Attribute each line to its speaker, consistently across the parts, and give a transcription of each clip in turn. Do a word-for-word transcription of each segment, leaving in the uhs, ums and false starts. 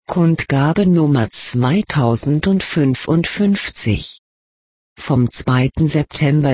Speaker 1: Kundgabe Nummer zweitausendfünfundfünfzig. Vom zweiten September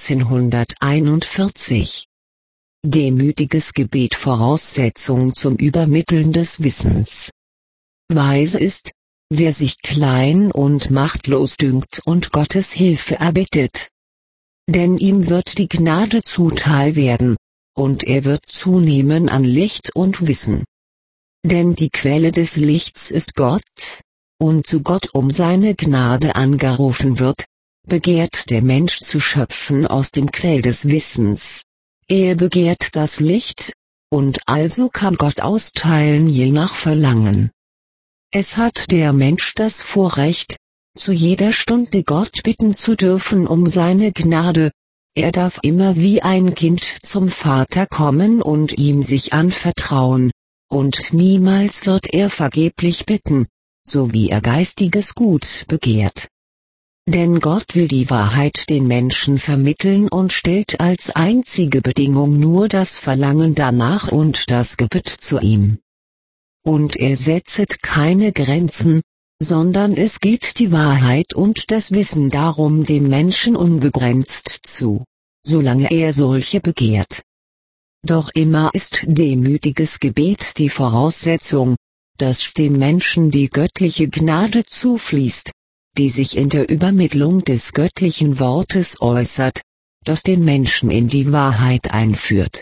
Speaker 1: neunzehnhunderteinundvierzig. Demütiges Gebet Voraussetzung zum Übermitteln des Wissens. Weise ist, wer sich klein und machtlos dünkt und Gottes Hilfe erbittet. Denn ihm wird die Gnade zuteil werden, und er wird zunehmen an Licht und Wissen. Denn die Quelle des Lichts ist Gott, und zu Gott um seine Gnade angerufen wird, begehrt der Mensch zu schöpfen aus dem Quell des Wissens. Er begehrt das Licht, und also kann Gott austeilen je nach Verlangen. Es hat der Mensch das Vorrecht, zu jeder Stunde Gott bitten zu dürfen um seine Gnade. Er darf immer wie ein Kind zum Vater kommen und ihm sich anvertrauen, und niemals wird er vergeblich bitten, so wie er geistiges Gut begehrt. Denn Gott will die Wahrheit den Menschen vermitteln und stellt als einzige Bedingung nur das Verlangen danach und das Gebet zu ihm. Und er setzet keine Grenzen, sondern es geht die Wahrheit und das Wissen darum dem Menschen unbegrenzt zu, solange er solche begehrt. Doch immer ist demütiges Gebet die Voraussetzung, dass dem Menschen die göttliche Gnade zufließt, die sich in der Übermittlung des göttlichen Wortes äußert, das den Menschen in die Wahrheit einführt.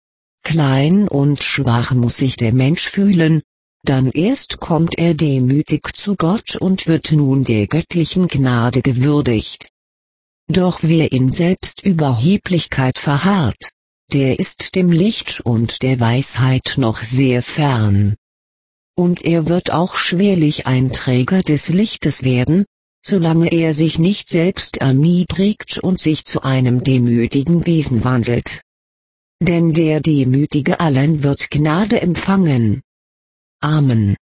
Speaker 1: Klein und schwach muss sich der Mensch fühlen, dann erst kommt er demütig zu Gott und wird nun der göttlichen Gnade gewürdigt. Doch wer in Selbstüberheblichkeit verharrt, der ist dem Licht und der Weisheit noch sehr fern. Und er wird auch schwerlich ein Träger des Lichtes werden, solange er sich nicht selbst erniedrigt und sich zu einem demütigen Wesen wandelt. Denn der Demütige allein wird Gnade empfangen. Amen.